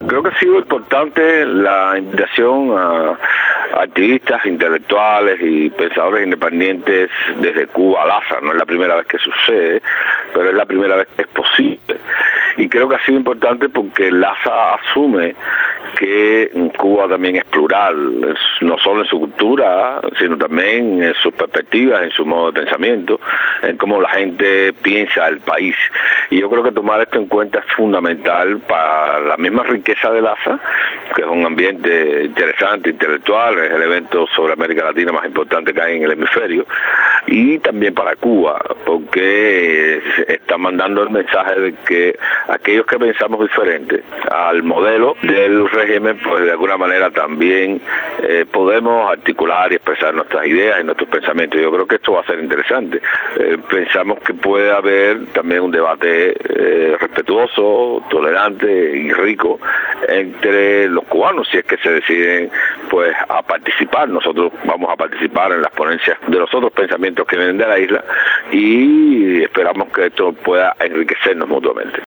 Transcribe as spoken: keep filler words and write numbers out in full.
Creo que ha sido importante la invitación a activistas, intelectuales y pensadores independientes desde Cuba a Lhasa. No es la primera vez que sucede, pero es la primera vez que es posible. Y creo que ha sido importante porque Lhasa asume que Cuba también es plural, no solo en su cultura, sino también en sus perspectivas, en su modo de pensamiento, en cómo la gente piensa el país. Y yo creo que tomar esto en cuenta es fundamental para la misma riqueza de Lhasa, que es un ambiente interesante, intelectual, es el evento sobre América Latina más importante que hay en el hemisferio, y también para Cuba, porque está mandando el mensaje de que aquellos que pensamos diferente al modelo del régimen, pues de alguna manera también eh, podemos articular y expresar nuestras ideas y nuestros pensamientos. Yo creo que esto va a ser interesante. Eh, pensamos que puede haber también un debate eh, respetuoso, tolerante y rico entre los cubanos, si es que se deciden pues a participar. Nosotros vamos a participar en las ponencias de los otros pensamientos que vienen de la isla y esperamos que esto pueda enriquecernos mutuamente.